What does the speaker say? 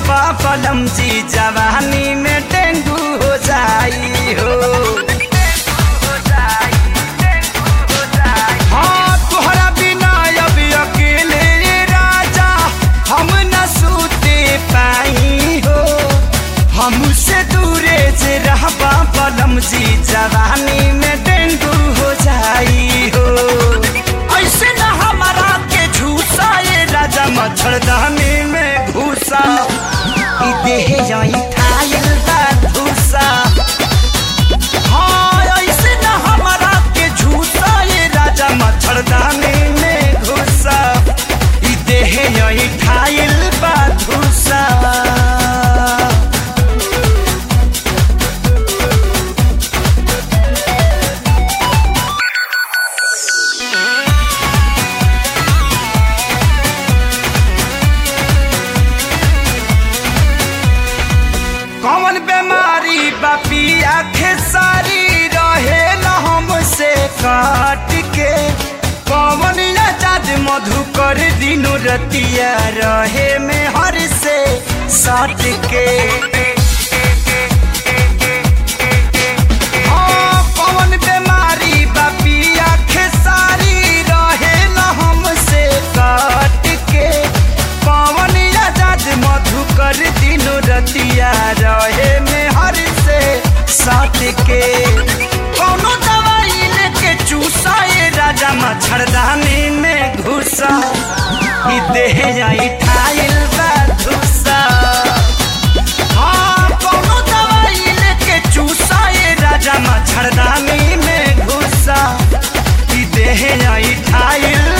रहबा पलम जी जवानी में डेंगू हो जाई हो। हाँ तुहरा बिना अब अकेले राजा हम न सूते पाई हो। हमसे दूरे जे रहबा पलम जी जवानी में डेंगू हो जाई हो। ऐसे न हमारा के झूसा ये राजा मच्छरदानी में घुसा देह जाई ठायल बा धूसा। हाँ ऐसे न हमारा के झूसा ये राजा मच्छरदानी में घुसा देह जाई ठायल बा धूसा। कौन बीमारी बापिया खेसारी रहे न हमसे काट के। कौन आजाद मधुकर दिनों रतिया रहे में हर से साट के। हाँ कौन बीमारी बापिया खेसारी रहे न हमसे काट के। कौन आजाद मधुकर दिनों रतिया रहे में हर से साथ के। कौनो दवाई लेके चूसा ये राजा मच्छरदानी में घुसा देह जाई ठायल बा धूसा। हाँ कौनो दवाई लेके चूसा ये राजा मच्छरदानी में घुसा देह जाई ठायल